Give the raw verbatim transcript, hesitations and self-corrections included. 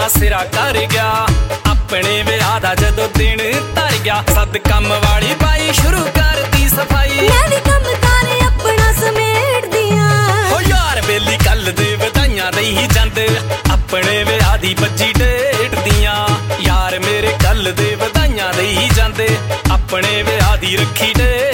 ਮਾਮਾ ਸਿਰਾ ਕਰ ਗਿਆ। ਆਪਣੇ ਵਿਆਹ ਦਾ ਜਦੋਂ ਦਿਨ ਧਰ ਗਿਆ, ਸਦ ਕੰਮ ਵਾਲੀ ਬਾਈ ਸ਼ੁਰੂ ਕਰਦੀ ਸਫਾਈ। ਮੈਂ ਵੀ ਕੰਮ ਕਾਰ ਆਪਣਾ ਸਮੇਟਦੀਆਂ। ਹੋ ਯਾਰ ਬੇਲੀ ਕੱਲ ਦੇ ਵਧਾਈਆਂ ਦੇਈ ਜਾਂਦੇ, ਆਪਣੇ ਵਿਆਹ ਦੀ ਬੱਜੀ ਡੇਟ ਦੀਆਂ। ਯਾਰ ਮੇਰੇ ਕੱਲ ਦੇ ਵਧਾਈਆਂ ਦੇਈ ਜਾਂਦੇ, ਆਪਣੇ ਵਿਆਹ ਦੀ ਰੱਖੀ ਡੇਟ